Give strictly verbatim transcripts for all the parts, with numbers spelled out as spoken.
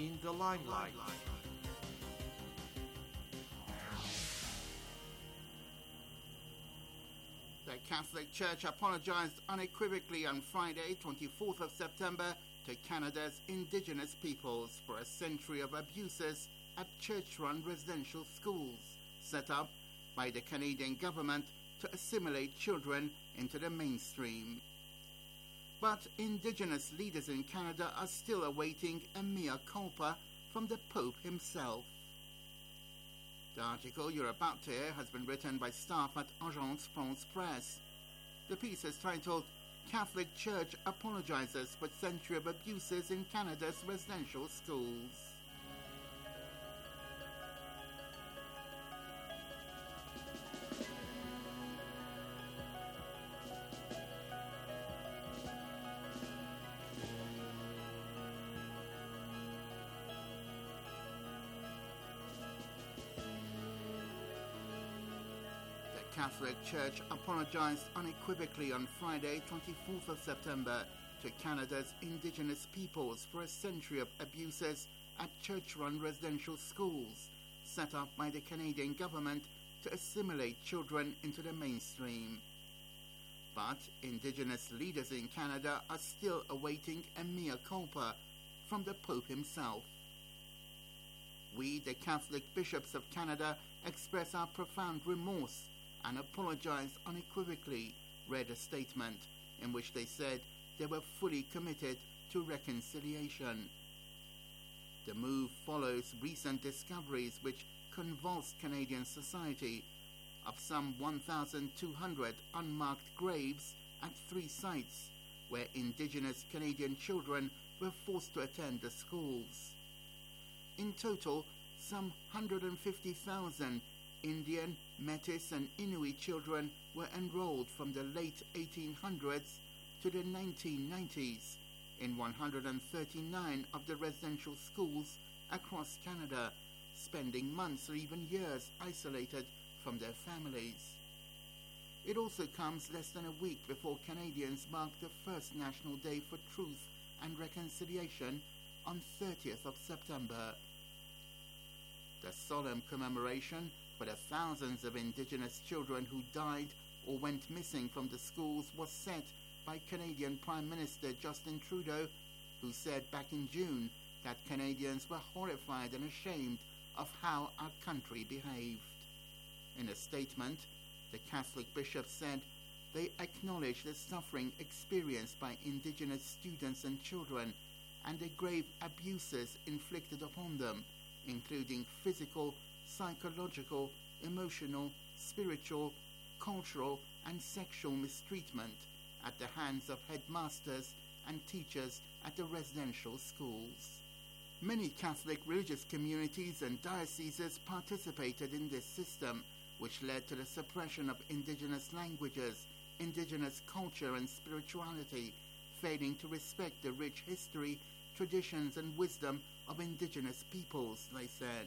in the limelight. The Catholic Church apologized unequivocally on Friday, twenty-fourth of September, to Canada's Indigenous peoples for a century of abuses at church-run residential schools set up by the Canadian government to assimilate children into the mainstream. But Indigenous leaders in Canada are still awaiting a mea culpa from the Pope himself. The article you're about to hear has been written by staff at Agence France Presse. The piece is titled Catholic Church Apologizes for Century of Abuses in Canada's Residential Schools. The Catholic Church apologized unequivocally on Friday, twenty-fourth of September, to Canada's Indigenous peoples for a century of abuses at church-run residential schools set up by the Canadian government to assimilate children into the mainstream. But Indigenous leaders in Canada are still awaiting a mea culpa from the Pope himself. We, the Catholic bishops of Canada, express our profound remorse and apologized unequivocally, read a statement in which they said they were fully committed to reconciliation. The move follows recent discoveries which convulsed Canadian society of some one thousand two hundred unmarked graves at three sites where Indigenous Canadian children were forced to attend the schools. In total, some one hundred fifty thousand Indian, Metis and Inuit children were enrolled from the late eighteen hundreds to the nineteen nineties in one hundred thirty-nine of the residential schools across Canada, spending months or even years isolated from their families. It also comes less than a week before Canadians mark the first National Day for Truth and Reconciliation on thirtieth of September. The solemn commemoration for the thousands of Indigenous children who died or went missing from the schools was set by Canadian Prime Minister Justin Trudeau, who said back in June that Canadians were horrified and ashamed of how our country behaved. In a statement, the Catholic bishops said they acknowledge the suffering experienced by Indigenous students and children and the grave abuses inflicted upon them, including physical, psychological, emotional, spiritual, cultural, and sexual mistreatment at the hands of headmasters and teachers at the residential schools. Many Catholic religious communities and dioceses participated in this system, which led to the suppression of Indigenous languages, Indigenous culture and spirituality, failing to respect the rich history, traditions and wisdom of Indigenous peoples, they said.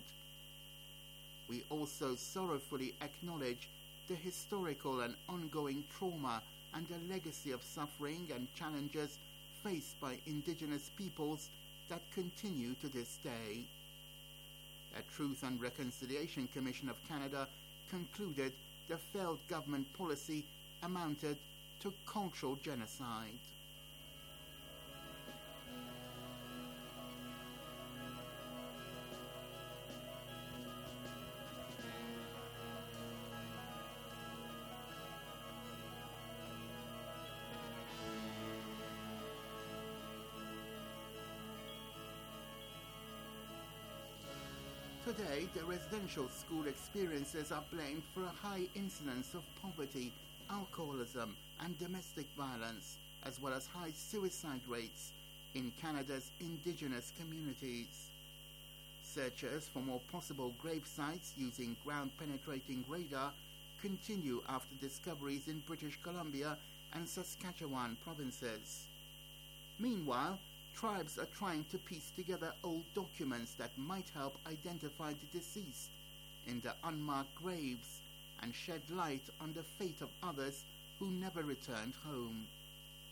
We also sorrowfully acknowledge the historical and ongoing trauma and the legacy of suffering and challenges faced by Indigenous peoples that continue to this day. A Truth and Reconciliation Commission of Canada concluded the failed government policy amounted to cultural genocide. Today, the residential school experiences are blamed for a high incidence of poverty, alcoholism, and domestic violence, as well as high suicide rates in Canada's Indigenous communities. Searches for more possible grave sites using ground-penetrating radar continue after discoveries in British Columbia and Saskatchewan provinces. Meanwhile, tribes are trying to piece together old documents that might help identify the deceased in the unmarked graves and shed light on the fate of others who never returned home.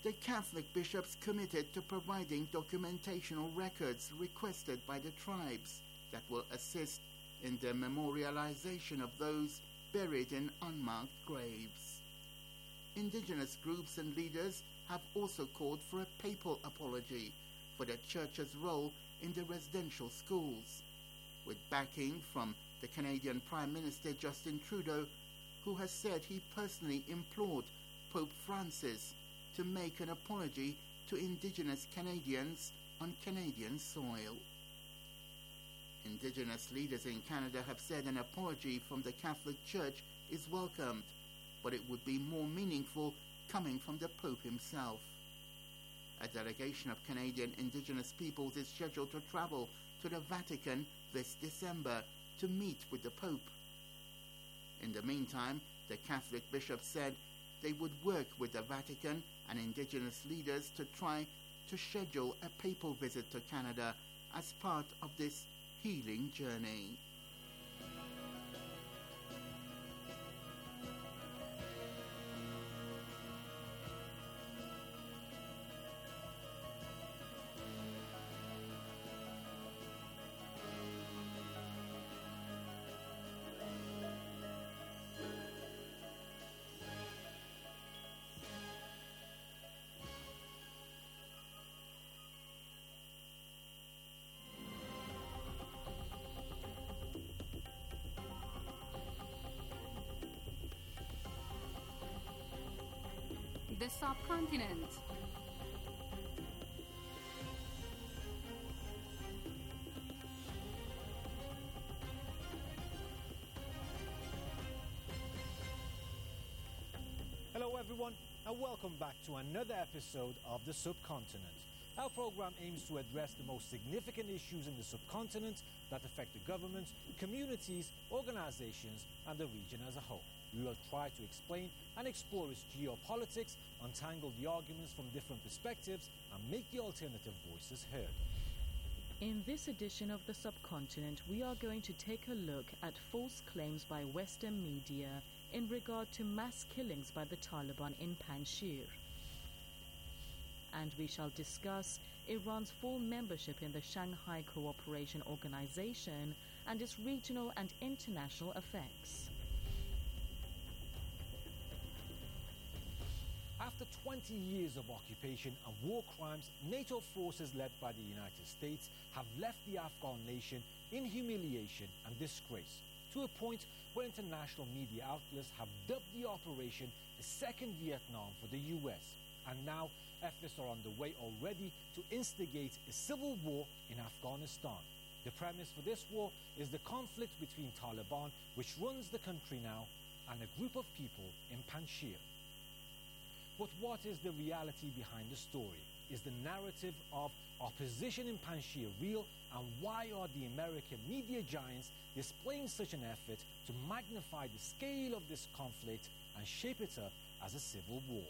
The Catholic bishops committed to providing documentational records requested by the tribes that will assist in the memorialization of those buried in unmarked graves. Indigenous groups and leaders have also called for a papal apology for the Church's role in the residential schools, with backing from the Canadian Prime Minister Justin Trudeau, who has said he personally implored Pope Francis to make an apology to Indigenous Canadians on Canadian soil. Indigenous leaders in Canada have said an apology from the Catholic Church is welcomed, but it would be more meaningful coming from the Pope himself. A delegation of Canadian Indigenous peoples is scheduled to travel to the Vatican this December to meet with the Pope. In the meantime, the Catholic bishops said they would work with the Vatican and Indigenous leaders to try to schedule a papal visit to Canada as part of this healing journey. The subcontinent. Hello everyone, and welcome back to another episode of The Subcontinent. Our program aims to address the most significant issues in the subcontinent that affect the government, communities, organizations, and the region as a whole. We will try to explain and explore its geopolitics, untangle the arguments from different perspectives, and make the alternative voices heard. In this edition of The Subcontinent, we are going to take a look at false claims by Western media in regard to mass killings by the Taliban in Panjshir. And we shall discuss Iran's full membership in the Shanghai Cooperation Organization and its regional and international effects. After twenty years of occupation and war crimes, NATO forces led by the United States have left the Afghan nation in humiliation and disgrace, to a point where international media outlets have dubbed the operation a second Vietnam for the U S. And now efforts are underway already to instigate a civil war in Afghanistan. The premise for this war is the conflict between Taliban, which runs the country now, and a group of people in Panjshir. But what is the reality behind the story? Is the narrative of opposition in Panjshir real? And why are the American media giants displaying such an effort to magnify the scale of this conflict and shape it up as a civil war?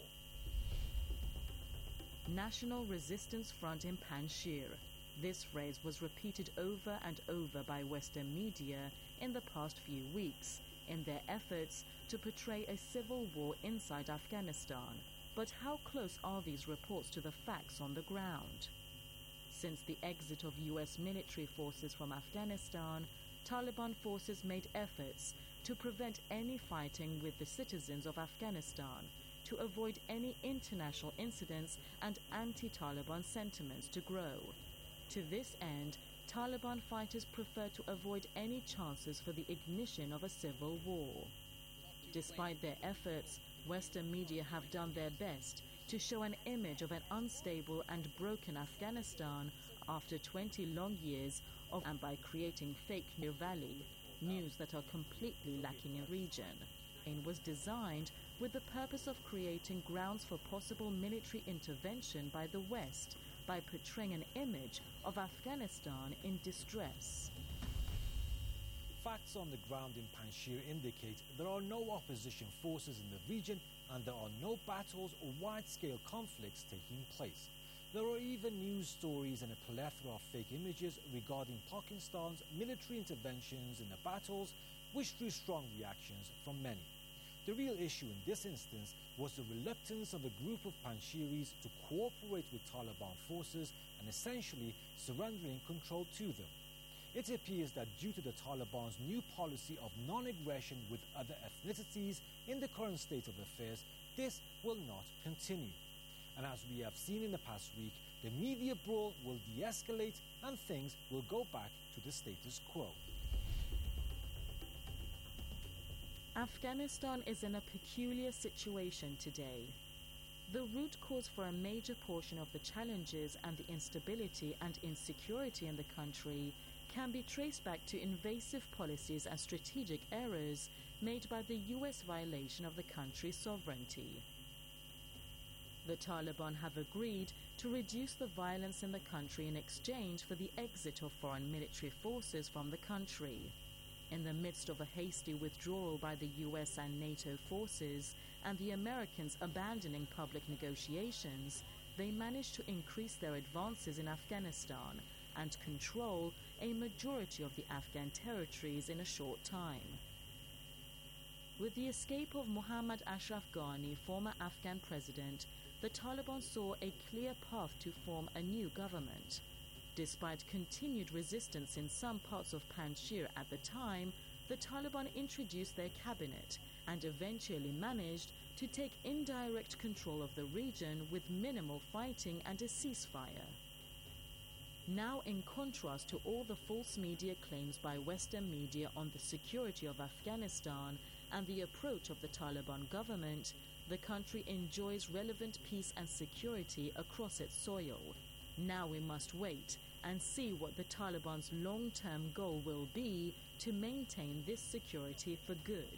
National Resistance Front in Panjshir. This phrase was repeated over and over by Western media in the past few weeks in their efforts to portray a civil war inside Afghanistan. But how close are these reports to the facts on the ground? Since the exit of U S military forces from Afghanistan, Taliban forces made efforts to prevent any fighting with the citizens of Afghanistan, to avoid any international incidents and anti-Taliban sentiments to grow. To this end, Taliban fighters prefer to avoid any chances for the ignition of a civil war. Despite their efforts, Western media have done their best to show an image of an unstable and broken Afghanistan after twenty long years of, and by creating fake news valley, news that are completely lacking in region. It was designed with the purpose of creating grounds for possible military intervention by the West by portraying an image of Afghanistan in distress. Facts on the ground in Panjshir indicate there are no opposition forces in the region and there are no battles or wide-scale conflicts taking place. There are even news stories and a plethora of fake images regarding Pakistan's military interventions in the battles, which drew strong reactions from many. The real issue in this instance was the reluctance of a group of Panshiris to cooperate with Taliban forces and essentially surrendering control to them. It appears that due to the Taliban's new policy of non-aggression with other ethnicities in the current state of affairs, this will not continue. And as we have seen in the past week, the media brawl will de-escalate and things will go back to the status quo. Afghanistan is in a peculiar situation today. The root cause for a major portion of the challenges and the instability and insecurity in the country can be traced back to invasive policies and strategic errors made by the U S violation of the country's sovereignty. The Taliban have agreed to reduce the violence in the country in exchange for the exit of foreign military forces from the country. In the midst of a hasty withdrawal by the U S and NATO forces and the Americans abandoning public negotiations, they managed to increase their advances in Afghanistan and control a majority of the Afghan territories in a short time. With the escape of Mohammad Ashraf Ghani, former Afghan president, the Taliban saw a clear path to form a new government. Despite continued resistance in some parts of Panjshir at the time, the Taliban introduced their cabinet and eventually managed to take indirect control of the region with minimal fighting and a ceasefire. Now, in contrast to all the false media claims by Western media on the security of Afghanistan and the approach of the Taliban government, the country enjoys relevant peace and security across its soil. Now we must wait and see what the Taliban's long-term goal will be to maintain this security for good.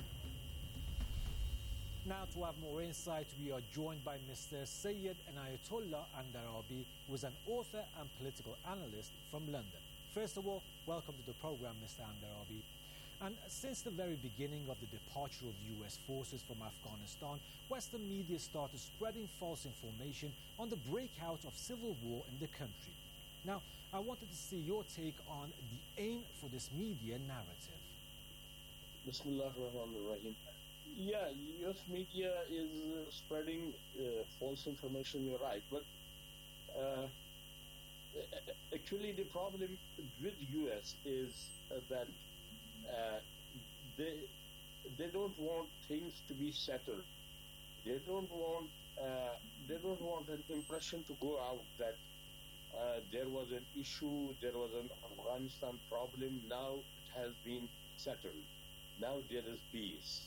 Now, to have more insight, we are joined by Mister Syed Inayatullah Andarabi, who is an author and political analyst from London. First of all, welcome to the program, Mister Andarabi. And since the very beginning of the departure of U S forces from Afghanistan, Western media started spreading false information on the breakout of civil war in the country. Now, I wanted to see your take on the aim for this media narrative. Bismillahirrahmanirrahim. Yeah, U S media is uh, spreading uh, false information, you're right. But uh, actually the problem with U S is uh, that uh, they they don't want things to be settled. They don't want uh, they don't want an impression to go out that uh, there was an issue, there was an Afghanistan problem. Now it has been settled. Now there is peace.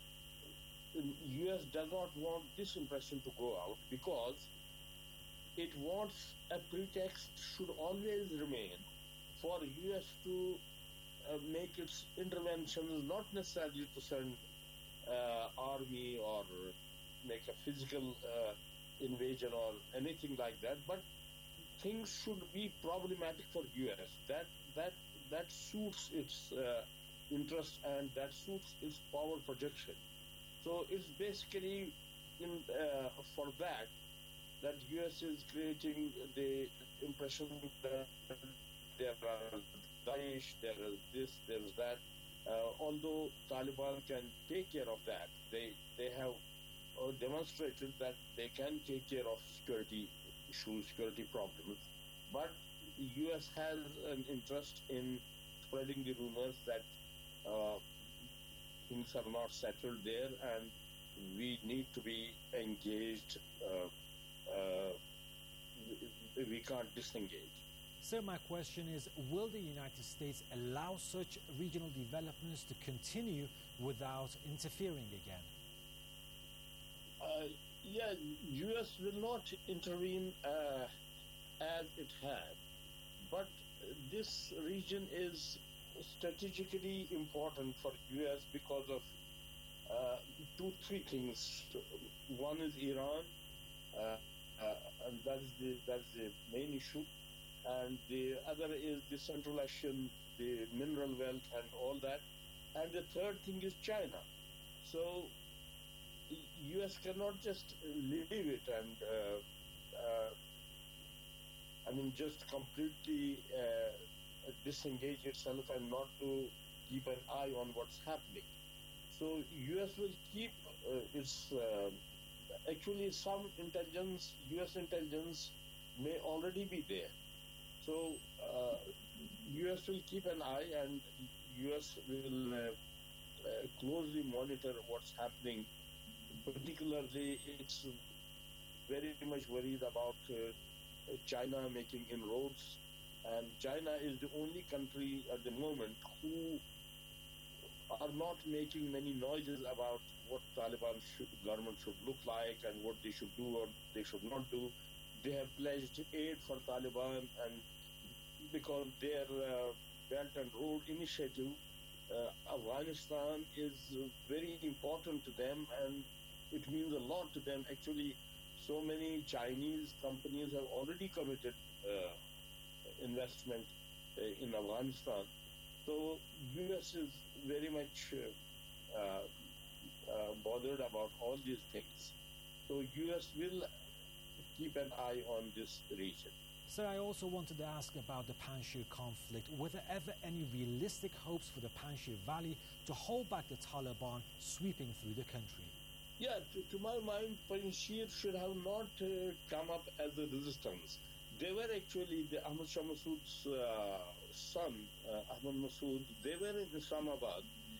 U S does not want this impression to go out because it wants a pretext should always remain for U S to uh, make its interventions, not necessarily to send uh, army or make a physical uh, invasion or anything like that, but things should be problematic for U S. That that that suits its uh, interest and that suits its power projection. So it's basically in uh, for that that U S is creating the impression that there are Daesh, there is this, there is that. Uh, although Taliban can take care of that, they they have uh, demonstrated that they can take care of security issues, security problems. But the U S has an interest in spreading the rumors that uh, things are not settled there, and we need to be engaged. Uh, uh, we can't disengage. Sir, my question is, will the United States allow such regional developments to continue without interfering again? Uh, yeah, U S will not intervene uh, as it had, but this region is strategically important for U S because of uh, two, three things. One is Iran, uh, uh, and that is the that's the main issue, and the other is the Central Asian, the mineral wealth and all that, and the third thing is China. So U S cannot just leave it and uh, uh, I mean just completely uh, disengage itself and not to keep an eye on what's happening. So U S will keep uh, its uh, actually some intelligence, U S intelligence may already be there. So uh, U S will keep an eye, and U S will uh, uh, closely monitor what's happening. Particularly, it's very much worried about uh, China making inroads, and China is the only country at the moment who are not making many noises about what Taliban should, government should look like and what they should do or they should not do. They have pledged aid for Taliban, and because their uh, Belt and Road Initiative, uh, Afghanistan is uh, very important to them, and it means a lot to them. Actually, so many Chinese companies have already committed uh, investment uh, in Afghanistan. So U S is very much uh, uh, uh, bothered about all these things. So U S will keep an eye on this region. Sir, I also wanted to ask about the Panjshir conflict. Were there ever any realistic hopes for the Panjshir Valley to hold back the Taliban sweeping through the country? Yeah, to, to my mind, Panjshir should have not uh, come up as a resistance. They were actually, the Ahmad Shah Massoud's uh, son, uh, Ahmad Massoud, they were in Islamabad.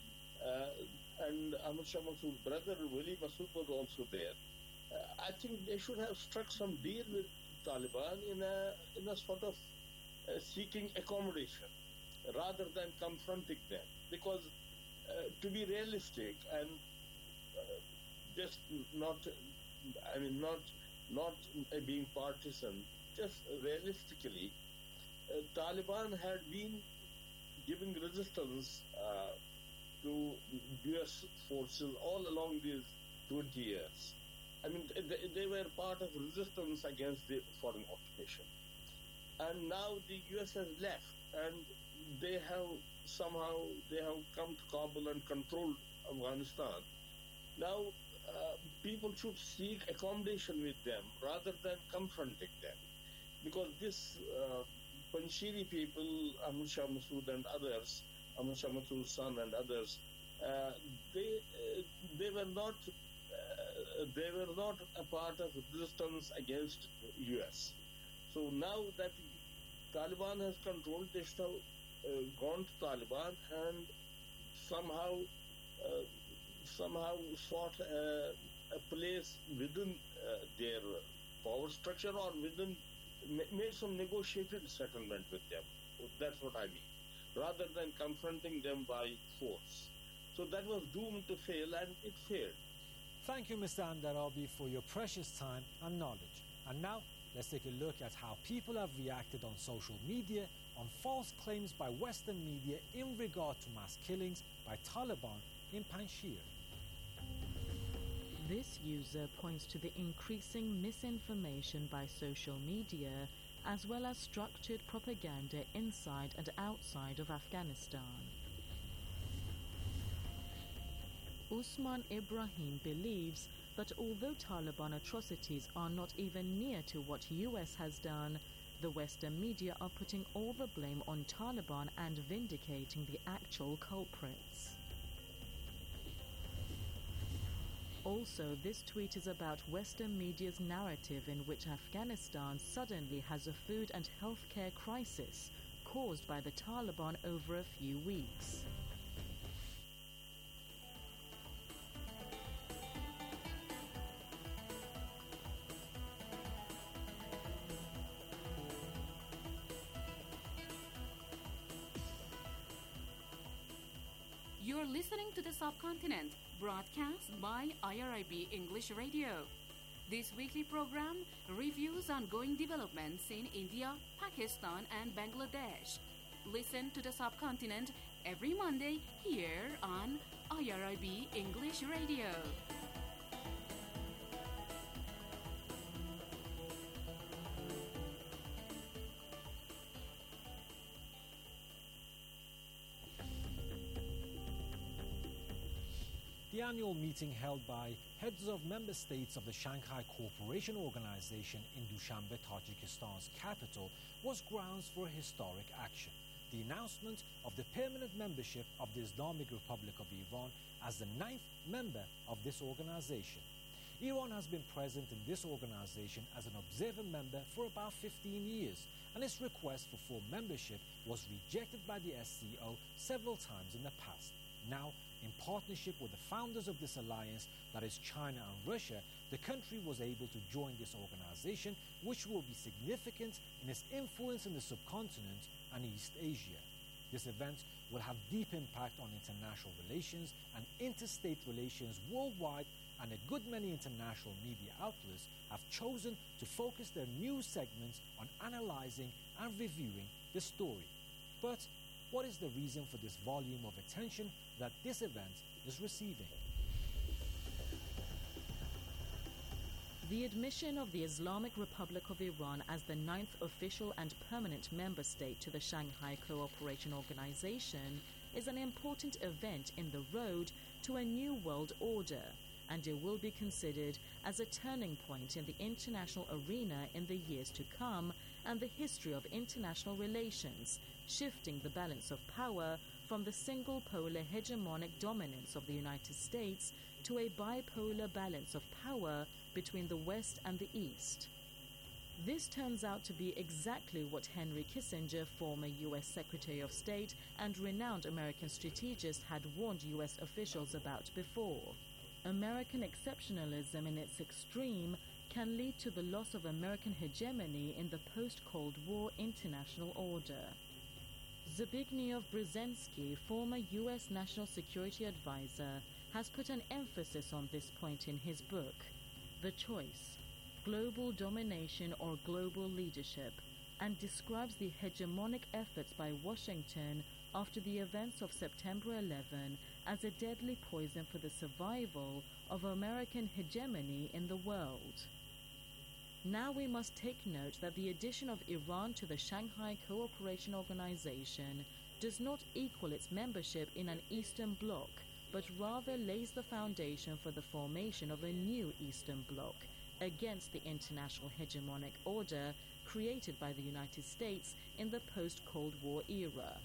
Uh, and Ahmad Shah Massoud's brother, Wali Massoud, was also there. Uh, I think they should have struck some deal with Taliban in a, in a sort of uh, seeking accommodation rather than confronting them. Because uh, to be realistic and uh, just not, I mean, not, not uh, being partisan, just realistically, uh, Taliban had been giving resistance uh, to U S forces all along these twenty years. I mean, they, they were part of resistance against the foreign occupation. And now the U S has left, and they have somehow, they have come to Kabul and controlled Afghanistan. Now, uh, people should seek accommodation with them rather than confronting them. Because this uh, Panjshiri people, Ahmad Shah Massoud and others, Ahmad Shah Massoud's son and others, uh, they uh, they were not uh, they were not a part of resistance against U S. So now that Taliban has controlled, they should have uh, gone to Taliban and somehow uh, somehow sought uh, a place within uh, their power structure or within made some negotiated settlement with them. That's what I mean. Rather than confronting them by force. So that was doomed to fail, and it failed. Thank you, Mister Andarabi, for your precious time and knowledge. And now, let's take a look at how people have reacted on social media on false claims by Western media in regard to mass killings by Taliban in Panjshir. This user points to the increasing misinformation by social media as well as structured propaganda inside and outside of Afghanistan. Usman Ibrahim believes that although Taliban atrocities are not even near to what U S has done, the Western media are putting all the blame on Taliban and vindicating the actual culprits. Also, this tweet is about Western media's narrative in which Afghanistan suddenly has a food and healthcare crisis caused by the Taliban over a few weeks. You're listening to The Subcontinent, broadcast by I R I B English Radio. This weekly program reviews ongoing developments in India, Pakistan, and Bangladesh. Listen to The Subcontinent every Monday here on I R I B English Radio. The annual meeting held by heads of member states of the Shanghai Cooperation Organization in Dushanbe, Tajikistan's capital, was grounds for historic action. the announcement of the permanent membership of the Islamic Republic of Iran as the ninth member of this organization. Iran has been present in this organization as an observer member for about fifteen years, and its request for full membership was rejected by the S C O several times in the past. Now, in partnership with the founders of this alliance, that is China and Russia, the country was able to join this organization, which will be significant in its influence in the subcontinent and East Asia. This event will have deep impact on international relations and interstate relations worldwide, and a good many international media outlets have chosen to focus their news segments on analyzing and reviewing the story. But what is the reason for this volume of attention that this event is receiving? The admission of the Islamic Republic of Iran as the ninth official and permanent member state to the Shanghai Cooperation Organization is an important event in the road to a new world order, and it will be considered as a turning point in the international arena in the years to come and the history of international relations, shifting the balance of power from the single polar hegemonic dominance of the United States to a bipolar balance of power between the West and the East. This turns out to be exactly what Henry Kissinger, former U S Secretary of State and renowned American strategist, had warned U S officials about before. American exceptionalism in its extreme can lead to the loss of American hegemony in the post-Cold War international order. Zbigniew Brzezinski, former U S National Security Advisor, has put an emphasis on this point in his book, The Choice: Global Domination or Global Leadership, and describes the hegemonic efforts by Washington after the events of September eleventh as a deadly poison for the survival of American hegemony in the world. Now we must take note that the addition of Iran to the Shanghai Cooperation Organization does not equal its membership in an Eastern Bloc, but rather lays the foundation for the formation of a new Eastern Bloc against the international hegemonic order created by the United States in the post-Cold War era.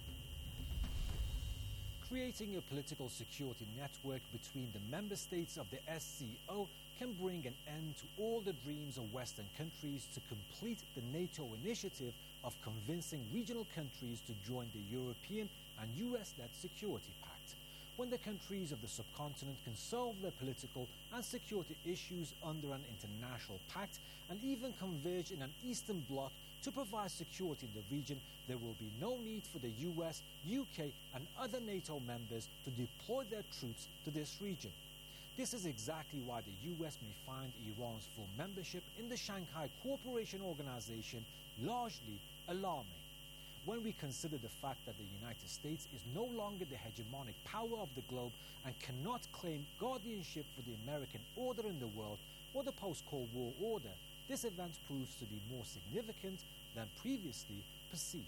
Creating a political security network between the member states of the S C O can bring an end to all the dreams of Western countries to complete the NATO initiative of convincing regional countries to join the European and U S-led Security Pact. When the countries of the subcontinent can solve their political and security issues under an international pact and even converge in an Eastern Bloc to provide security in the region, there will be no need for the U S, U K and other NATO members to deploy their troops to this region. This is exactly why the U S may find Iran's full membership in the Shanghai Cooperation Organization largely alarming. When we consider the fact that the United States is no longer the hegemonic power of the globe and cannot claim guardianship for the American order in the world or the post-Cold War order, this event proves to be more significant than previously perceived.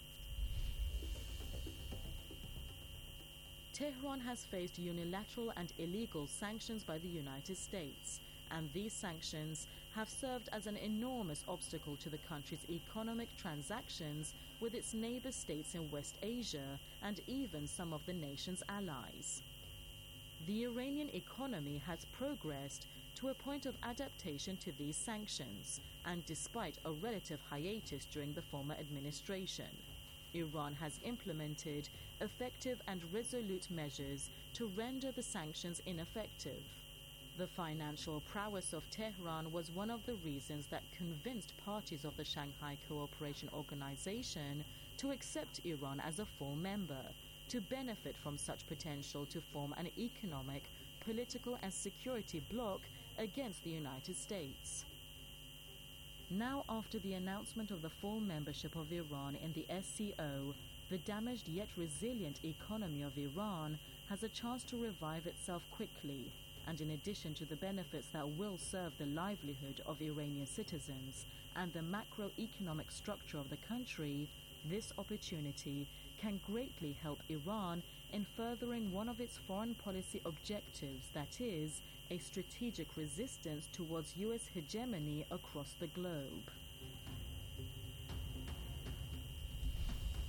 Tehran has faced unilateral and illegal sanctions by the United States, and these sanctions have served as an enormous obstacle to the country's economic transactions with its neighbor states in West Asia and even some of the nation's allies. The Iranian economy has progressed to a point of adaptation to these sanctions, and despite a relative hiatus during the former administration, Iran has implemented effective and resolute measures to render the sanctions ineffective. The financial prowess of Tehran was one of the reasons that convinced parties of the Shanghai Cooperation Organization to accept Iran as a full member, to benefit from such potential to form an economic, political and security bloc against the United States. Now, after the announcement of the full membership of Iran in the S C O, the damaged yet resilient economy of Iran has a chance to revive itself quickly, and in addition to the benefits that will serve the livelihood of Iranian citizens and the macroeconomic structure of the country, this opportunity can greatly help Iran in furthering one of its foreign policy objectives, that is, a strategic resistance towards U S hegemony across the globe.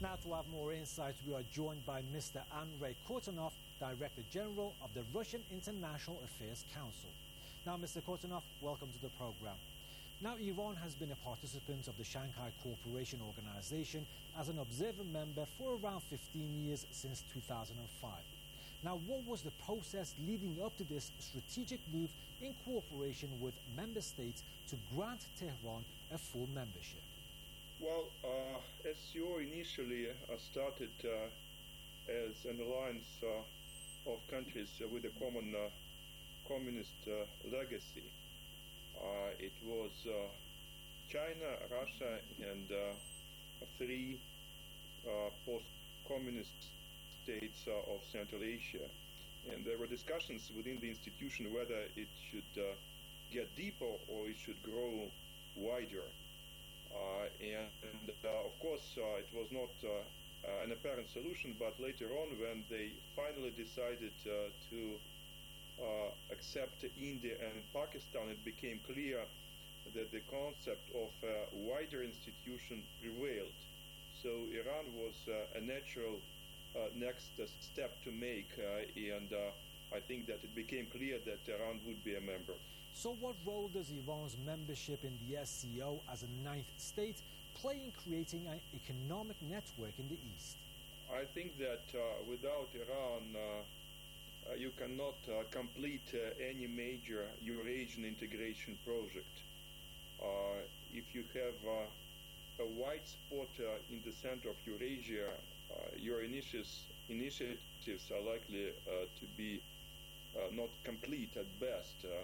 Now, to have more insights, we are joined by Mister Andrei Kortunov, Director General of the Russian International Affairs Council. Now, Mister Kortunov, welcome to the program. Now, Iran has been a participant of the Shanghai Cooperation Organization as an observer member for around fifteen years since two thousand five. Now, what was the process leading up to this strategic move in cooperation with member states to grant Tehran a full membership? Well, uh, S C O initially uh, started uh, as an alliance uh, of countries uh, with a common uh, communist uh, legacy. Uh, it was uh, China, Russia, and uh, three uh, post-communist states uh, of Central Asia. And there were discussions within the institution whether it should uh, get deeper or it should grow wider. Uh, and, and uh, of course, uh, it was not uh, uh, an apparent solution, but later on, when they finally decided uh, to uh, accept India and Pakistan, it became clear that the concept of a wider institution prevailed. So Iran was uh, a natural uh, next uh, step to make, uh, and uh, I think that it became clear that Iran would be a member. So what role does Iran's membership in the S C O as a ninth state play in creating an economic network in the East? I think that uh, without Iran, uh, uh, you cannot uh, complete uh, any major Eurasian integration project. Uh, if you have uh, a white spot uh, in the center of Eurasia, uh, your initiatives, initiatives are likely uh, to be uh, not complete at best. Uh,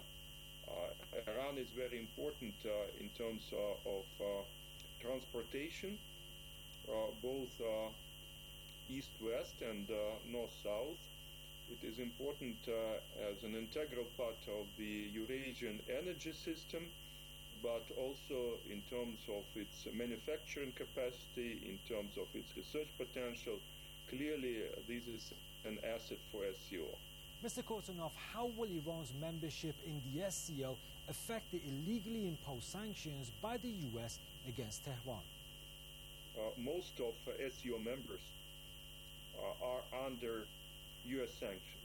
uh, Iran is very important uh, in terms uh, of uh, transportation, uh, both uh, east-west and uh, north-south. It is important uh, as an integral part of the Eurasian energy system, but also in terms of its manufacturing capacity, in terms of its research potential. Clearly, uh, this is an asset for S C O. Mister Kortunov, how will Iran's membership in the S C O affect the illegally imposed sanctions by the U S against Tehran? Uh, most of uh, S C O members uh, are under U S sanctions.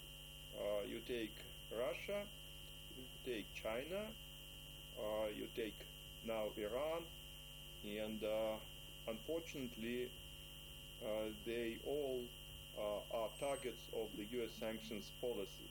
Uh, you take Russia, you take China, uh, you take now Iran, and uh, unfortunately uh, they all uh, are targets of the U S sanctions policy.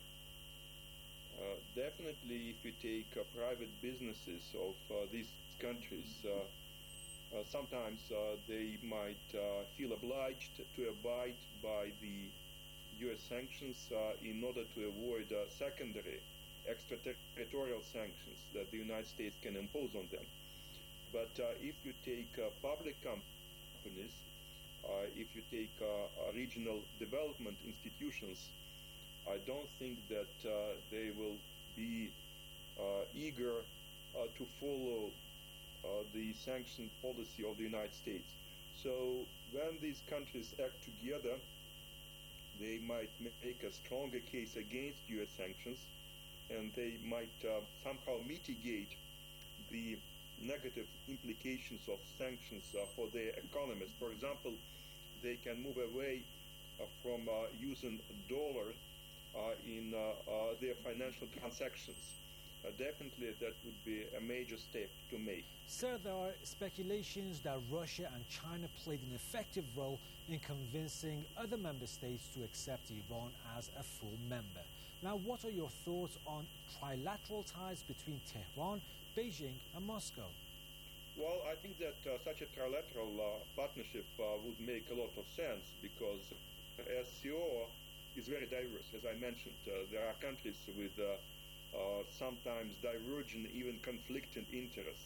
Uh, definitely if you take uh, private businesses of uh, these countries, uh, uh, sometimes uh, they might uh, feel obliged to abide by the U S sanctions uh, in order to avoid uh, secondary extraterritorial sanctions that the United States can impose on them. But uh, if you take uh, public companies, uh, if you take uh, uh, regional development institutions, I don't think that uh, they will be uh, eager uh, to follow uh, the sanction policy of the United States. So when these countries act together, they might make a stronger case against U S sanctions, and they might uh, somehow mitigate the negative implications of sanctions uh, for their economies. For example, they can move away uh, from uh, using dollar uh, in uh, uh, their financial transactions. Uh, definitely that would be a major step to make. Sir, there are speculations that Russia and China played an effective role in convincing other member states to accept Iran as a full member. Now, what are your thoughts on trilateral ties between Tehran, Beijing and Moscow? Well, I think that uh, such a trilateral uh, partnership uh, would make a lot of sense because S C O is very diverse. As I mentioned, uh, there are countries with uh, uh, sometimes divergent, even conflicting interests.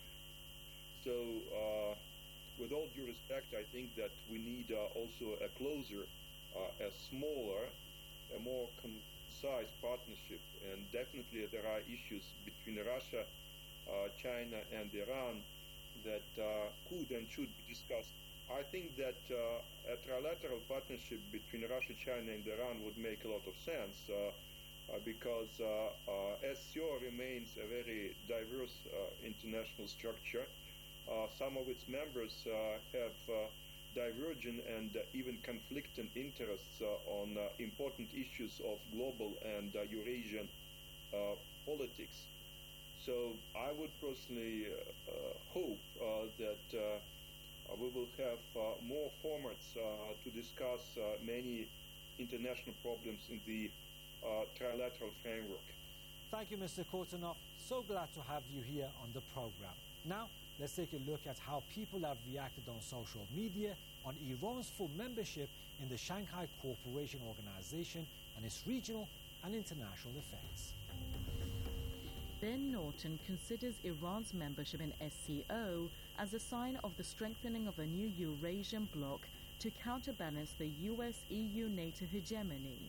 So, uh, with all due respect, I think that we need uh, also a closer, uh, a smaller, a more concise partnership. And definitely there are issues between Russia, uh, China, and Iran that uh, could and should be discussed. I think that uh, a trilateral partnership between Russia, China, and Iran would make a lot of sense uh, uh, because uh, uh, S C O remains a very diverse uh, international structure. Uh, some of its members uh, have uh, diverging and uh, even conflicting interests uh, on uh, important issues of global and uh, Eurasian uh, politics. So I would personally uh, uh, hope uh, that uh, we will have uh, more formats uh, to discuss uh, many international problems in the uh, trilateral framework. Thank you, Mister Kortunov. So glad to have you here on the program. Now, let's take a look at how people have reacted on social media on Iran's full membership in the Shanghai Cooperation Organization and its regional and international effects. Ben Norton considers Iran's membership in S C O as a sign of the strengthening of a new Eurasian bloc to counterbalance the U S E U NATO hegemony.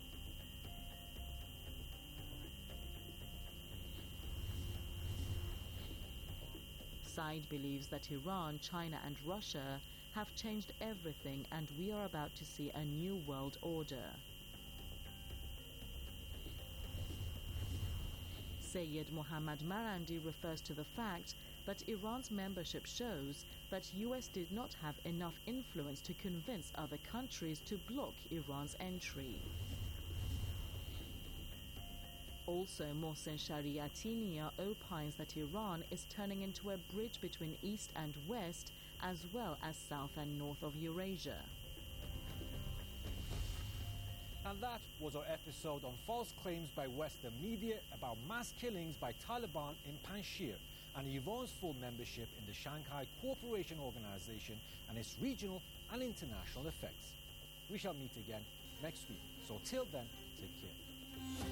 Said believes that Iran, China and Russia have changed everything and we are about to see a new world order. Sayed Mohammad Marandi refers to the fact that Iran's membership shows that U S did not have enough influence to convince other countries to block Iran's entry. Also, Mohsen Shariatiniya opines that Iran is turning into a bridge between East and West, as well as South and North of Eurasia. And that was our episode on false claims by Western media about mass killings by Taliban in Panjshir and Iran's full membership in the Shanghai Cooperation Organization and its regional and international effects. We shall meet again next week. So till then, take care.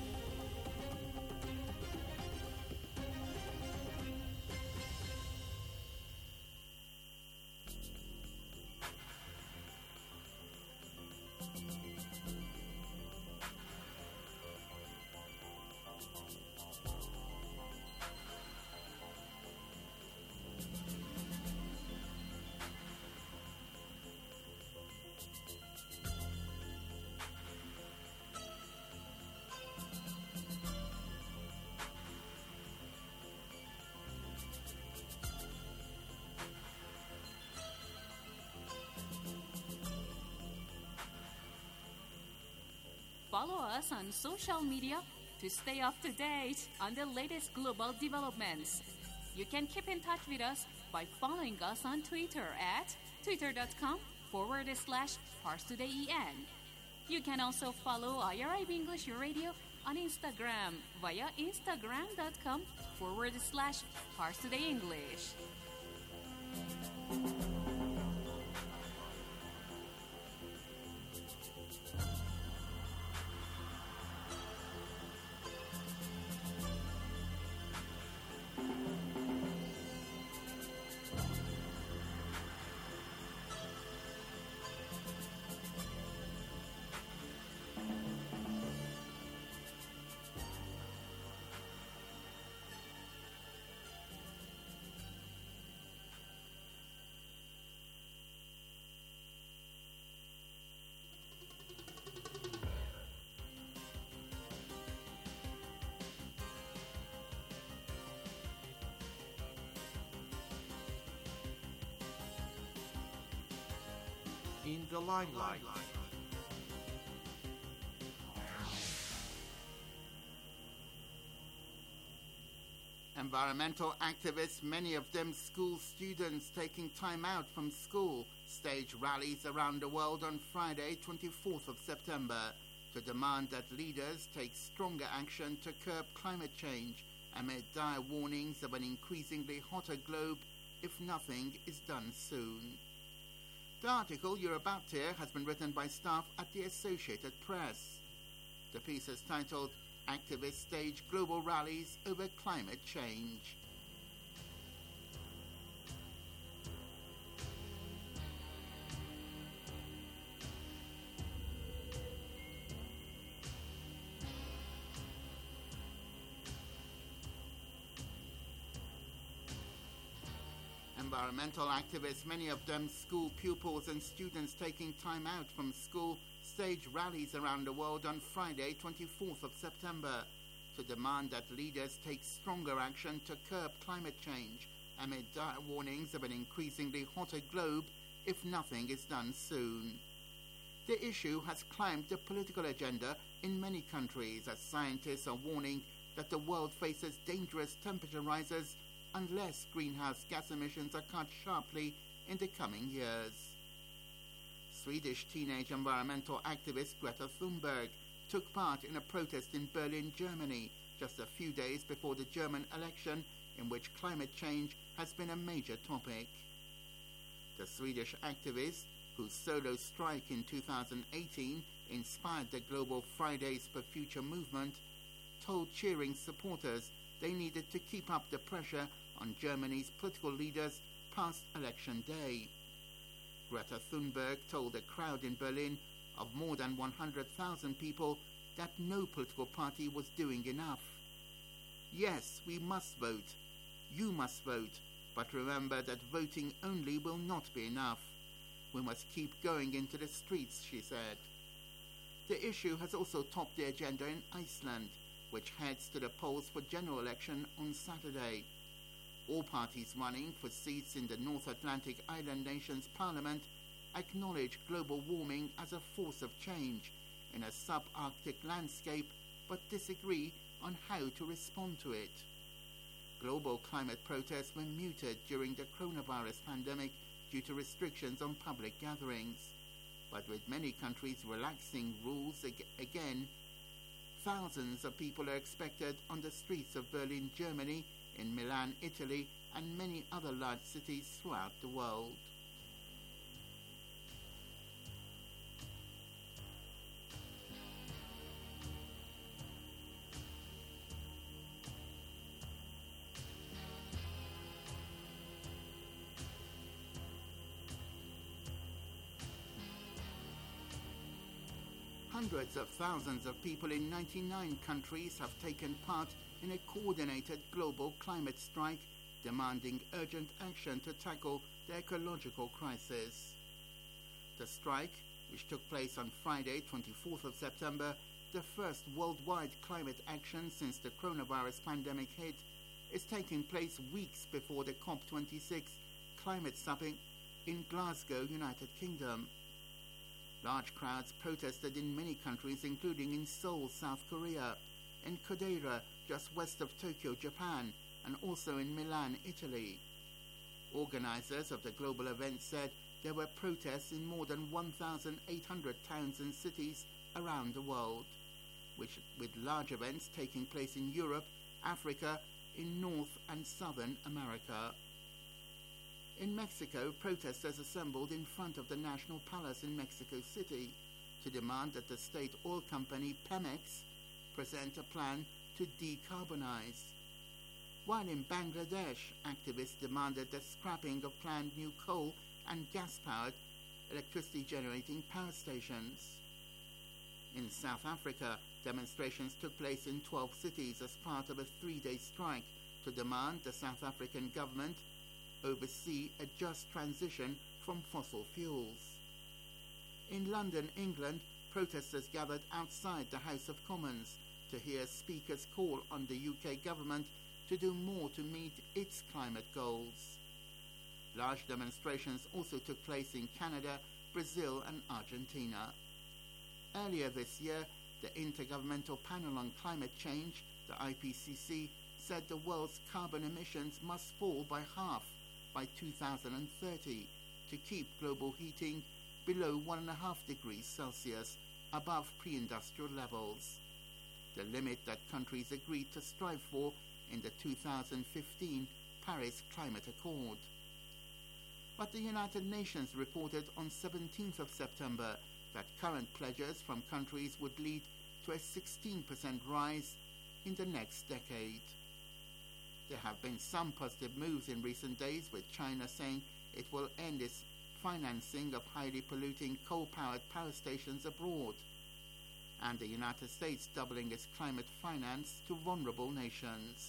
Follow us on social media to stay up to date on the latest global developments. You can keep in touch with us by following us on Twitter at twitter.com forward slash ParsTodayEN. You can also follow I R I B English Radio on Instagram via instagram.com forward slash ParsTodayEnglish. In the limelight. Environmental activists, many of them school students taking time out from school, staged rallies around the world on Friday, twenty-fourth of September, to demand that leaders take stronger action to curb climate change amid dire warnings of an increasingly hotter globe if nothing is done soon. The article you're about to hear has been written by staff at the Associated Press. The piece is titled, Activists Stage Global Rallies Over Climate Change. Environmental activists, many of them school pupils and students taking time out from school, staged rallies around the world on Friday, twenty-fourth of September, to demand that leaders take stronger action to curb climate change amid dire warnings of an increasingly hotter globe if nothing is done soon. The issue has climbed the political agenda in many countries as scientists are warning that the world faces dangerous temperature rises unless greenhouse gas emissions are cut sharply in the coming years. Swedish teenage environmental activist Greta Thunberg took part in a protest in Berlin, Germany, just a few days before the German election, in which climate change has been a major topic. The Swedish activist, whose solo strike in two thousand eighteen inspired the global Fridays for Future movement, told cheering supporters they needed to keep up the pressure on Germany's political leaders past election day. Greta Thunberg told a crowd in Berlin of more than one hundred thousand people that no political party was doing enough. Yes, we must vote. You must vote. But remember that voting only will not be enough. We must keep going into the streets, she said. The issue has also topped the agenda in Iceland, which heads to the polls for general election on Saturday. All parties running for seats in the North Atlantic island nation's parliament acknowledge global warming as a force of change in a subarctic landscape, but disagree on how to respond to it. Global climate protests were muted during the coronavirus pandemic due to restrictions on public gatherings. But with many countries relaxing rules ag- again, thousands of people are expected on the streets of Berlin, Germany, in Milan, Italy, and many other large cities throughout the world. Hundreds of thousands of people in ninety-nine countries have taken part in a coordinated global climate strike demanding urgent action to tackle the ecological crisis. The strike, which took place on Friday, twenty-fourth of September, the first worldwide climate action since the coronavirus pandemic hit, is taking place weeks before the COP twenty-six climate summit in Glasgow, United Kingdom. Large crowds protested in many countries, including in Seoul, South Korea, in Kodaira, just west of Tokyo, Japan, and also in Milan, Italy. Organizers of the global event said there were protests in more than one thousand eight hundred towns and cities around the world, which, with large events taking place in Europe, Africa, in North and Southern America. In Mexico, protesters assembled in front of the National Palace in Mexico City to demand that the state oil company Pemex present a plan to decarbonize. While in Bangladesh, activists demanded the scrapping of planned new coal and gas-powered electricity-generating power stations. In South Africa, demonstrations took place in twelve cities as part of a three-day strike to demand the South African government oversee a just transition from fossil fuels. In London, England, protesters gathered outside the House of Commons to hear speakers call on the U K government to do more to meet its climate goals. Large demonstrations also took place in Canada, Brazil and Argentina. Earlier this year, the Intergovernmental Panel on Climate Change, the I P C C, said the world's carbon emissions must fall by half by two thousand thirty to keep global heating below one point five degrees Celsius above pre-industrial levels, the limit that countries agreed to strive for in the two thousand fifteen Paris Climate Accord. But the United Nations reported on seventeenth of September that current pledges from countries would lead to a sixteen percent rise in the next decade. There have been some positive moves in recent days, with China saying it will end its financing of highly polluting coal-powered power stations abroad, and the United States doubling its climate finance to vulnerable nations.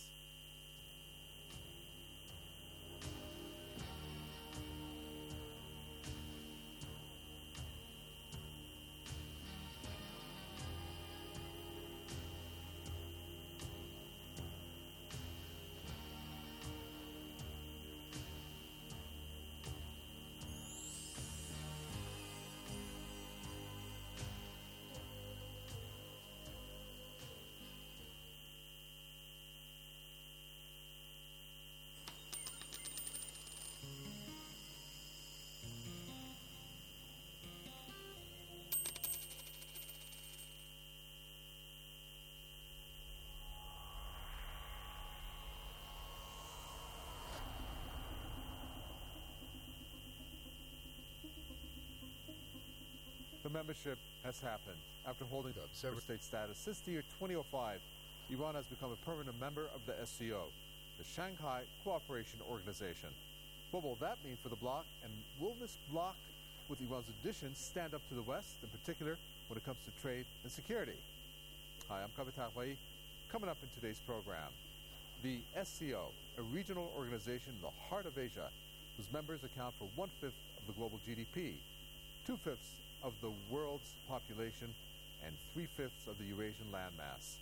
The membership has happened. After holding the observer state status since the year two thousand five, Iran has become a permanent member of the S C O, the Shanghai Cooperation Organization. What will that mean for the bloc, and will this bloc, with Iran's addition, stand up to the West, in particular when it comes to trade and security? Hi, I'm Kavit Hakwai. Coming up in today's program, the S C O, a regional organization in the heart of Asia, whose members account for one-fifth of the global G D P, two-fifths of the world's population, and three-fifths of the Eurasian landmass.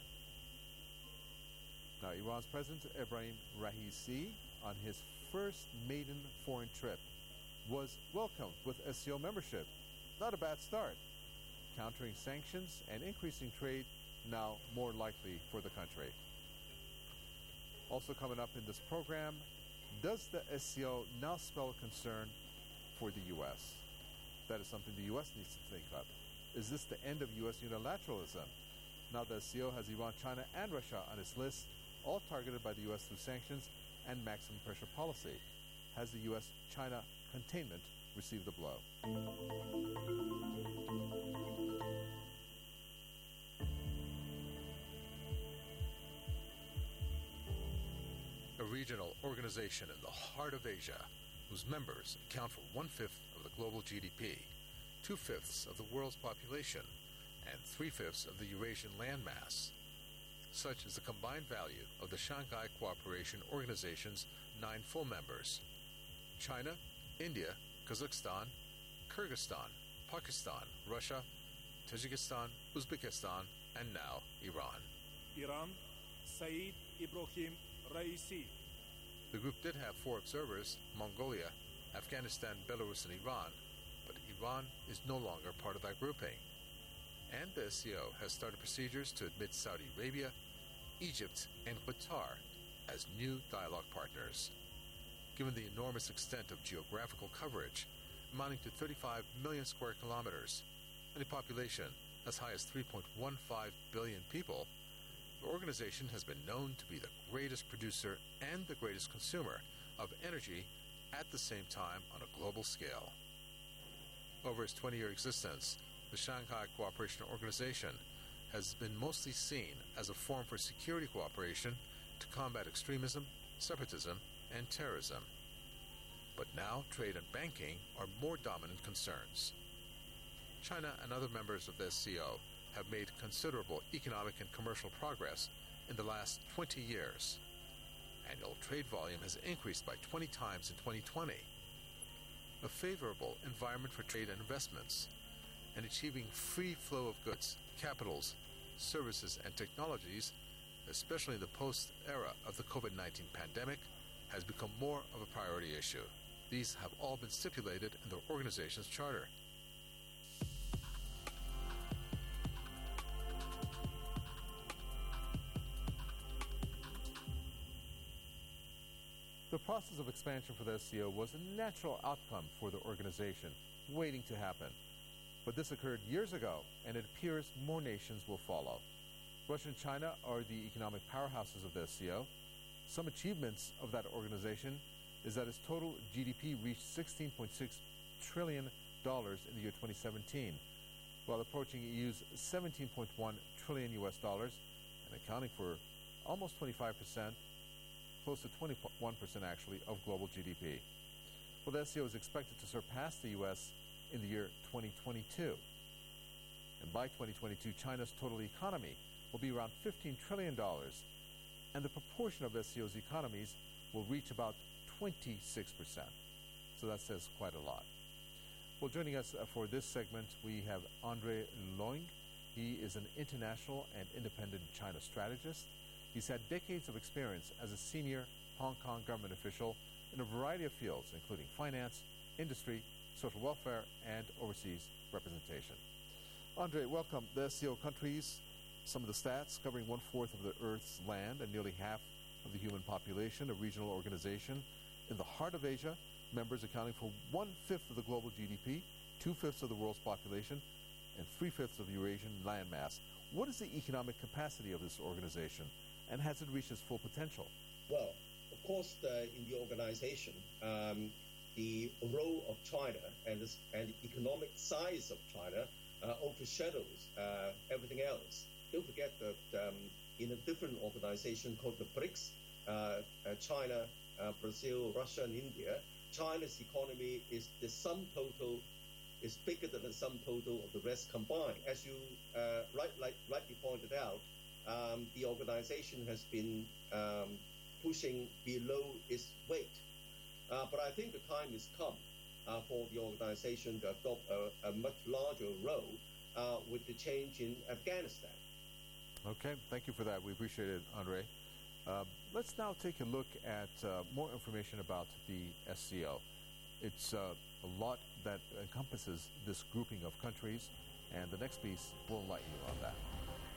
Now, Iran's President Ebrahim Raisi, on his first maiden foreign trip, was welcomed with S C O membership. Not a bad start. Countering sanctions and increasing trade now more likely for the country. Also coming up in this program, does the S C O now spell concern for the U S? That is something the U S needs to think of. Is this the end of U S unilateralism? Now the S C O has Iran, China, and Russia on its list, all targeted by the U S through sanctions and maximum pressure policy. Has the U S-China containment received the blow? A regional organization in the heart of Asia, whose members account for one-fifth of the global G D P, two-fifths of the world's population, and three-fifths of the Eurasian landmass. Such is the combined value of the Shanghai Cooperation Organization's nine full members: China, India, Kazakhstan, Kyrgyzstan, Pakistan, Russia, Tajikistan, Uzbekistan, and now Iran. Iran, Saeed Ibrahim Raisi. The group did have four observers: Mongolia, Afghanistan, Belarus, and Iran, but Iran is no longer part of that grouping. And the S C O has started procedures to admit Saudi Arabia, Egypt, and Qatar as new dialogue partners. Given the enormous extent of geographical coverage, amounting to thirty-five million square kilometers, and a population as high as three point one five billion people, the organization has been known to be the greatest producer and the greatest consumer of energy at the same time on a global scale. Over its twenty-year existence, the Shanghai Cooperation Organization has been mostly seen as a forum for security cooperation to combat extremism, separatism, and terrorism. But now trade and banking are more dominant concerns. China and other members of the S C O have made considerable economic and commercial progress in the last twenty years. Annual trade volume has increased by twenty times in twenty twenty. A favorable environment for trade and investments, and achieving free flow of goods, capitals, services, and technologies, especially in the post-era of the COVID nineteen pandemic, has become more of a priority issue. These have all been stipulated in the organization's charter. The process of expansion for the S C O was a natural outcome for the organization, waiting to happen. But this occurred years ago, and it appears more nations will follow. Russia and China are the economic powerhouses of the S C O. Some achievements of that organization is that its total G D P reached sixteen point six trillion dollars in the year twenty seventeen, while approaching E U's seventeen point one trillion U S dollars and accounting for almost twenty-five percent, close to twenty-one percent actually, of global G D P. Well, the S C O is expected to surpass the U S in the year twenty twenty-two. And by twenty twenty-two, China's total economy will be around fifteen trillion dollars, and the proportion of S C O's economies will reach about twenty-six percent. So that says quite a lot. Well, joining us uh, for this segment, we have Andre Loing. He is an international and independent China strategist. He's had decades of experience as a senior Hong Kong government official in a variety of fields, including finance, industry, social welfare, and overseas representation. Andre, welcome. The S C O countries, some of the stats covering one-fourth of the Earth's land and nearly half of the human population, a regional organization in the heart of Asia, members accounting for one-fifth of the global G D P, two-fifths of the world's population, and three-fifths of Eurasian landmass. What is the economic capacity of this organization, and has it reached its full potential? Well, of course, the, in the organization, um, the role of China and, this, and the economic size of China uh, overshadows uh, everything else. Don't forget that um, in a different organization called the BRICS, uh, uh, China, uh, Brazil, Russia, and India, China's economy is the sum total is bigger than the sum total of the rest combined. As you uh, right, like, rightly pointed out, um, the organization has been um, pushing below its weight. Uh, but I think the time has come uh, for the organization to adopt a, a much larger role uh, with the change in Afghanistan. Okay, thank you for that. We appreciate it, Andre. Uh, let's now take a look at uh, more information about the S C O. It's uh, a lot that encompasses this grouping of countries, and the next piece will enlighten you on that.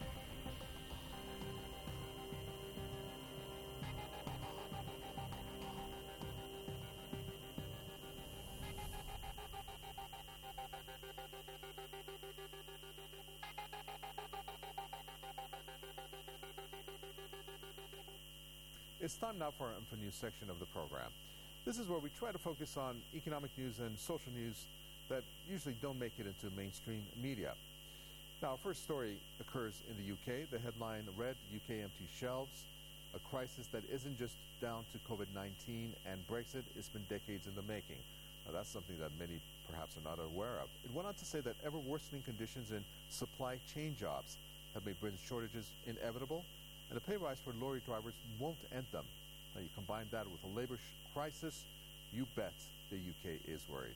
It's time now for our Info News section of the program. This is where we try to focus on economic news and social news that usually don't make it into mainstream media. Now, our first story occurs in the U K. The headline read, U K empty shelves, a crisis that isn't just down to COVID nineteen and Brexit. It's been decades in the making. Now, that's something that many perhaps are not aware of. It went on to say that ever-worsening conditions in supply chain jobs have made Britain's shortages inevitable, and a pay rise for lorry drivers won't end them. Now, you combine that with a labor sh- crisis, you bet the U K is worried.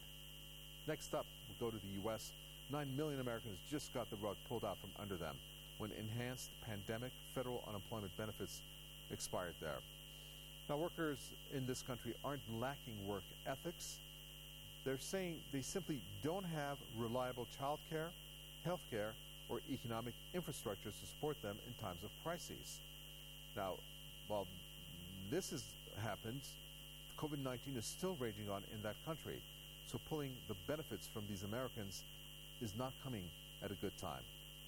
Next up, we'll go to the U S. Nine million Americans just got the rug pulled out from under them when enhanced pandemic federal unemployment benefits expired there. Now, workers in this country aren't lacking work ethics. They're saying they simply don't have reliable child care, health care, or economic infrastructures to support them in times of crises. Now, while this has happened, COVID nineteen is still raging on in that country, so pulling the benefits from these Americans is not coming at a good time.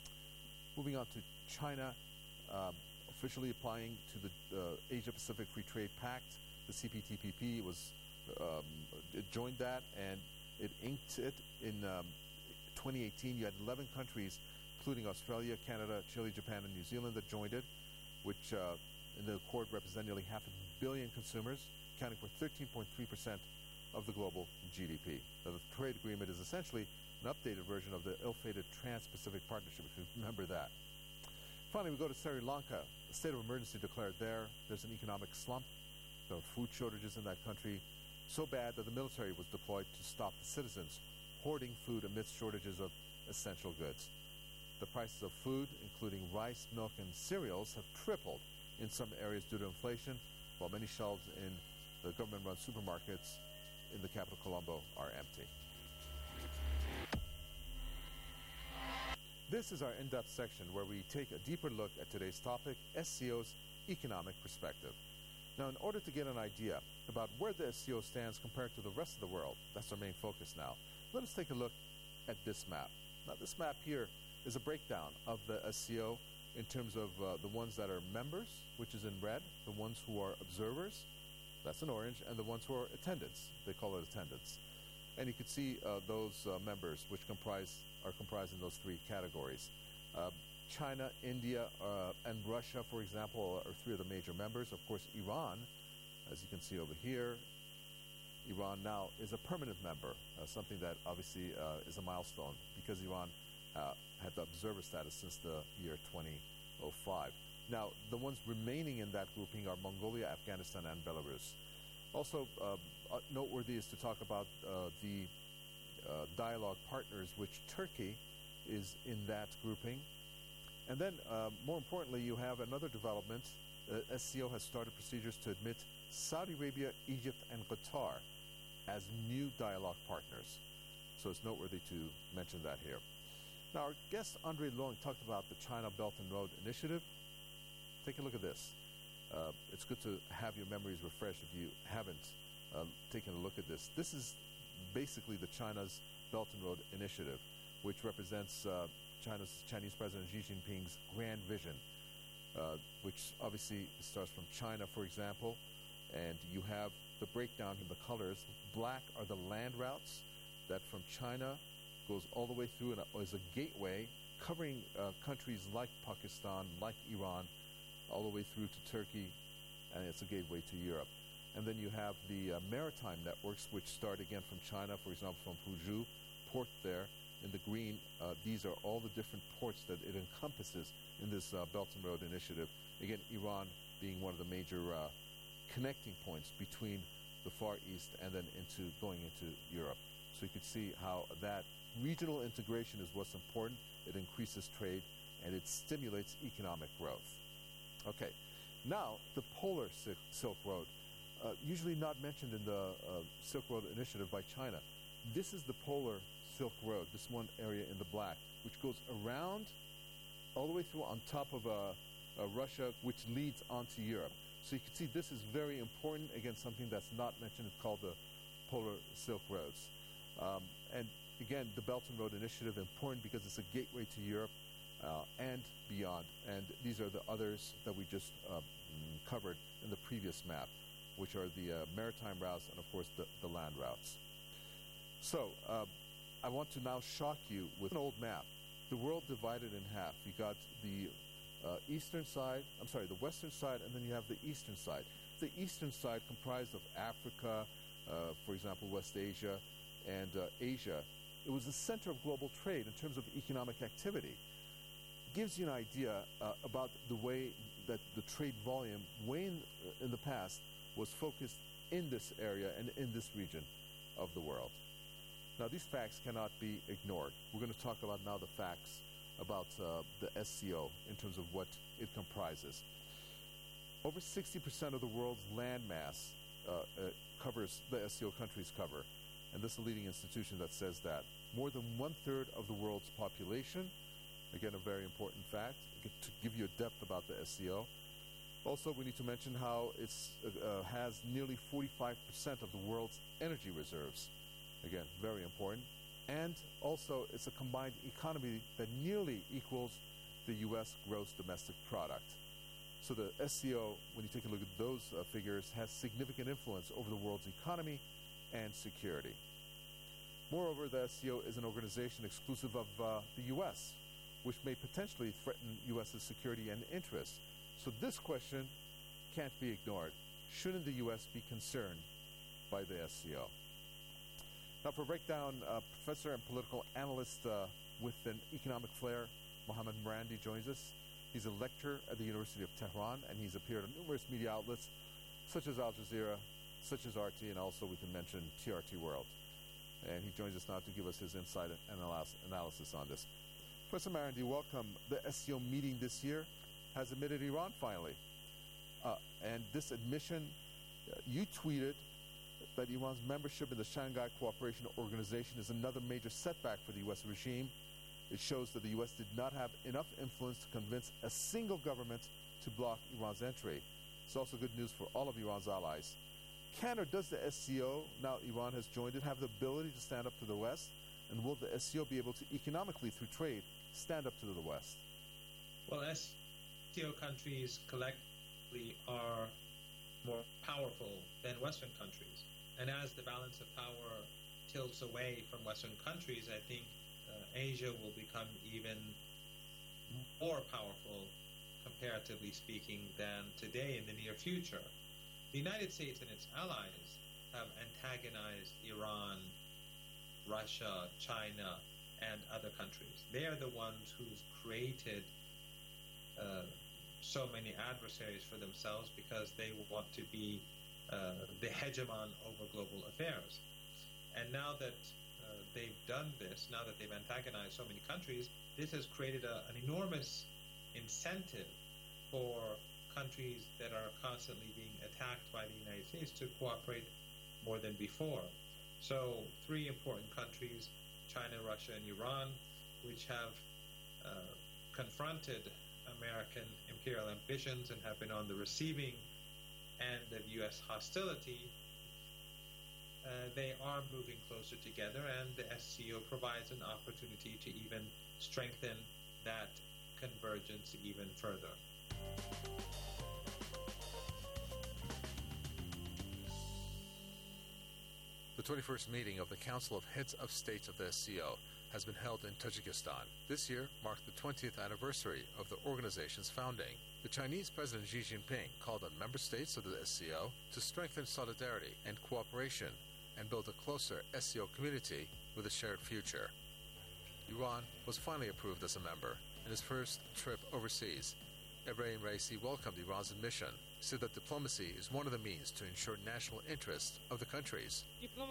Moving on to China, uh, officially applying to the uh, Asia-Pacific Free Trade Pact, the C P T P P was um, it joined that, and it inked it in um, twenty eighteen. You had eleven countries, including Australia, Canada, Chile, Japan, and New Zealand, that joined it, which uh, in the accord represent nearly half a billion consumers, accounting for thirteen point three percent of the global G D P. Now, the trade agreement is essentially an updated version of the ill-fated Trans-Pacific Partnership, if you remember that. Finally, we go to Sri Lanka. A state of emergency declared there. There's an economic slump. There are food shortages in that country, so bad that the military was deployed to stop the citizens hoarding food amidst shortages of essential goods. The prices of food, including rice, milk, and cereals, have tripled in some areas due to inflation, while many shelves in the government-run supermarkets in the capital, Colombo, are empty. This is our in-depth section where we take a deeper look at today's topic, S C O's economic perspective. Now, in order to get an idea about where the S C O stands compared to the rest of the world, that's our main focus now, let us take a look at this map. Now, this map here is a breakdown of the S C O in terms of uh, the ones that are members, which is in red, the ones who are observers, that's in orange, and the ones who are attendants, they call it attendants. And you can see uh, those uh, members, which comprise are comprised in those three categories. Uh, China, India, uh, and Russia, for example, are three of the major members. Of course, Iran, as you can see over here, Iran now is a permanent member, uh, something that obviously uh, is a milestone because Iran uh, had the observer status since the year twenty oh five. Now, the ones remaining in that grouping are Mongolia, Afghanistan, and Belarus. Also, uh, uh, noteworthy is to talk about uh, the uh, dialogue partners, which Turkey is in that grouping. And then, uh, more importantly, you have another development. Uh, S C O has started procedures to admit Saudi Arabia, Egypt, and Qatar as new dialogue partners. So it's noteworthy to mention that here. Now, our guest, Andre Leung, talked about the China Belt and Road Initiative. Take a look at this. Uh, it's good to have your memories refreshed if you haven't uh, taken a look at this. This is basically the China's Belt and Road Initiative, which represents uh, China's Chinese President Xi Jinping's grand vision, uh, which obviously starts from China, for example, and you have the breakdown in the colors. Black are the land routes that from China goes all the way through and is a gateway covering uh, countries like Pakistan, like Iran, all the way through to Turkey, and it's a gateway to Europe. And then you have the uh, maritime networks, which start again from China, for example, from Huzhou port there in the green. Uh, these are all the different ports that it encompasses in this uh, Belt and Road Initiative. Again, Iran being one of the major uh, connecting points between the Far East and then into going into Europe. So you can see how that regional integration is what's important. It increases trade and it stimulates economic growth. Okay, now the Polar Sil- Silk Road, uh, usually not mentioned in the uh, Silk Road Initiative by China. This is the Polar Silk Road, this one area in the black, which goes around all the way through on top of uh, uh, Russia, which leads onto Europe. So you can see this is very important. Again, something that's not mentioned is called the Polar Silk Roads. Um, and again, the Belt and Road Initiative, important because it's a gateway to Europe uh, and beyond. And these are the others that we just uh, covered in the previous map, which are the uh, maritime routes and, of course, the, the land routes. So uh, I want to now shock you with an old map. The world divided in half. You got the uh, eastern side, I'm sorry, the western side, and then you have the eastern side. The eastern side comprised of Africa, uh, for example, West Asia, and uh, Asia. It was the center of global trade in terms of economic activity. Gives you an idea uh, about the way that the trade volume, way in, in the past, was focused in this area and in this region of the world. Now, these facts cannot be ignored. We're going to talk about now the facts about uh, the S C O in terms of what it comprises. Over sixty percent of the world's land mass uh, uh, covers, the S C O countries cover, and this is a leading institution that says that. More than one-third of the world's population, again, a very important fact, to give you a depth about the S C O. Also, we need to mention how it uh, has nearly forty-five percent of the world's energy reserves. Again, very important. And also, it's a combined economy that nearly equals the U S gross domestic product. So the S C O, when you take a look at those uh, figures, has significant influence over the world's economy and security. Moreover, the S C O is an organization exclusive of uh, the U S, which may potentially threaten U S's security and interests. So this question can't be ignored. Shouldn't the U S be concerned by the S C O? Now, for a breakdown, uh, professor and political analyst uh, with an economic flair, Mohammad Marandi joins us. He's a lecturer at the University of Tehran, and he's appeared on numerous media outlets, such as Al Jazeera, such as R T, and also we can mention T R T World. And he joins us now to give us his insight and analysis on this. Professor Marandi, welcome. The S C O meeting this year has admitted Iran finally. Uh, and this admission, uh, you tweeted that Iran's membership in the Shanghai Cooperation Organization is another major setback for the U S regime. It shows that the U S did not have enough influence to convince a single government to block Iran's entry. It's also good news for all of Iran's allies. Can or does the S C O, now Iran has joined it, have the ability to stand up to the West? And will the S C O be able to economically, through trade, stand up to the West? Well, S C O countries collectively are more powerful than Western countries. And as the balance of power tilts away from Western countries, I think uh, Asia will become even more powerful, comparatively speaking, than today in the near future. The United States and its allies have antagonized Iran, Russia, China, and other countries. They are the ones who've created uh, so many adversaries for themselves because they want to be uh, the hegemon over global affairs. And now that uh, they've done this, now that they've antagonized so many countries, this has created a, an enormous incentive for countries that are constantly being attacked by the United States to cooperate more than before. So three important countries, China, Russia, and Iran, which have uh, confronted American imperial ambitions and have been on the receiving end of U S hostility, uh, they are moving closer together, and the S C O provides an opportunity to even strengthen that convergence even further. The The twenty-first meeting of the Council of Heads of States of the S C O has been held in Tajikistan. This year marked the twentieth anniversary of the organization's founding. The Chinese President Xi Jinping called on member states of the S C O to strengthen solidarity and cooperation and build a closer S C O community with a shared future. Iran was finally approved as a member in his first trip overseas. Ebrahim Raisi welcomed Iran's admission, said that diplomacy is one of the means to ensure national interest of the countries.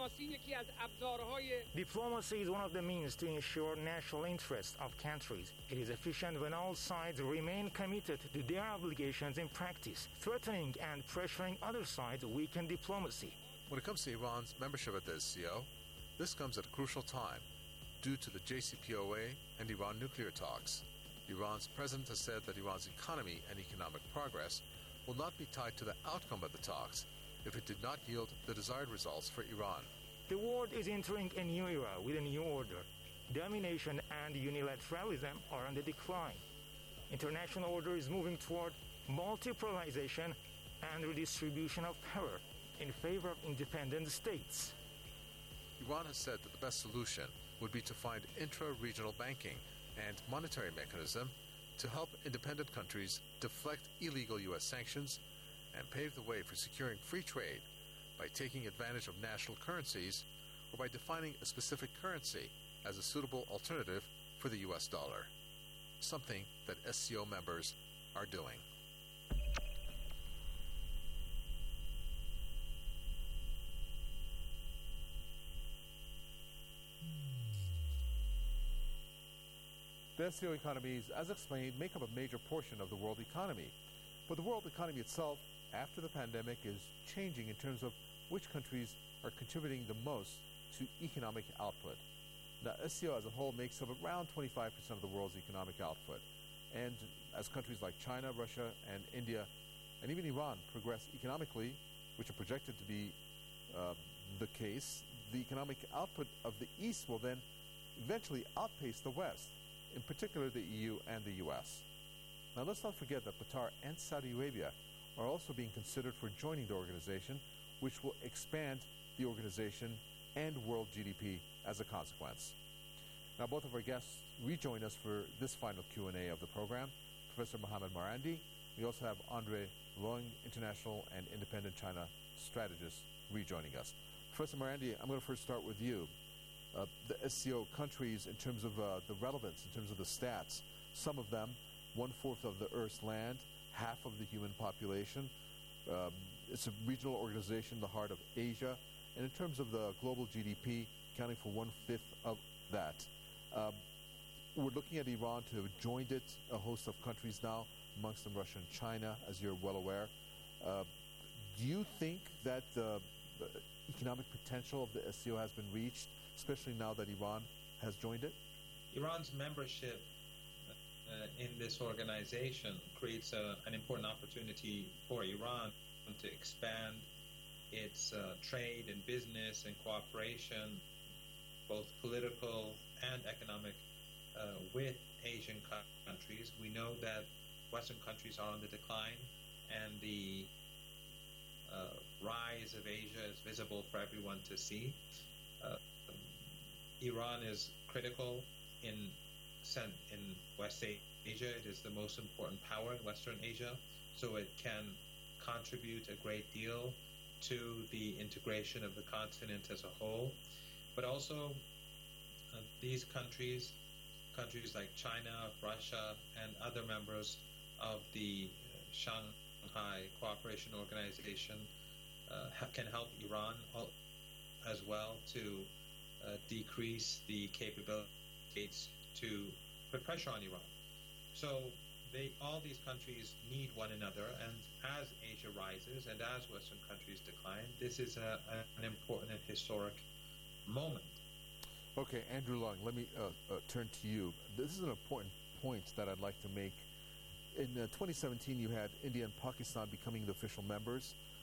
Diplomacy is one of the means to ensure national interest of countries. It is efficient when all sides remain committed to their obligations in practice. Threatening and pressuring other sides weaken diplomacy. When it comes to Iran's membership at the S C O, this comes at a crucial time due to the J C P O A and Iran nuclear talks. Iran's president has said that Iran's economy and economic progress will not be tied to the outcome of the talks if it did not yield the desired results for Iran. The world is entering a new era with a new order. Domination and unilateralism are on the decline. International order is moving toward multipolarization and redistribution of power in favor of independent states. Iran has said that the best solution would be to find intra-regional banking and monetary mechanism to help independent countries deflect illegal U S sanctions and pave the way for securing free trade by taking advantage of national currencies or by defining a specific currency as a suitable alternative for the U S dollar, something that S C O members are doing. The S C O economies, as explained, make up a major portion of the world economy. But the world economy itself, after the pandemic, is changing in terms of which countries are contributing the most to economic output. Now, S C O as a whole makes up around twenty-five percent of the world's economic output. And as countries like China, Russia, and India, and even Iran progress economically, which are projected to be uh, the case, the economic output of the East will then eventually outpace the West, in particular the E U and the U S. Now, let's not forget that Qatar and Saudi Arabia are also being considered for joining the organization, which will expand the organization and world G D P as a consequence. Now, both of our guests rejoin us for this final Q and A of the program. Professor Mohammad Marandi. We also have Andre Luong, international and independent China strategist, rejoining us. Professor Marandi, I'm going to first start with you. Uh, the S C O countries, in terms of uh, the relevance, in terms of the stats, some of them, one-fourth of the Earth's land, half of the human population. Um, it's a regional organization in the heart of Asia. And in terms of the global G D P, accounting for one-fifth of that. Um, we're looking at Iran to have joined it, a host of countries now, amongst them Russia and China, as you're well aware. Uh, do you think that the uh, economic potential of the S C O has been reached, especially now that Iran has joined it? Iran's membership uh, in this organization creates a, an important opportunity for Iran to expand its uh, trade and business and cooperation, both political and economic, uh, with Asian co- countries. We know that Western countries are on the decline, and the uh, rise of Asia is visible for everyone to see. Uh, Iran is critical in in West Asia. It is the most important power in Western Asia, so it can contribute a great deal to the integration of the continent as a whole. But also, uh, these countries, countries like China, Russia, and other members of the uh, Shanghai Cooperation Organization uh, ha- can help Iran al- as well to uh, decrease the capabilities to put pressure on Iran. So they, all these countries need one another, and as Asia rises and as Western countries decline, this is a, a, an important and historic moment. Okay, Andrew Luong, let me uh, uh, turn to you. This is an important point that I'd like to make. In uh, twenty seventeen, you had India and Pakistan becoming the official members.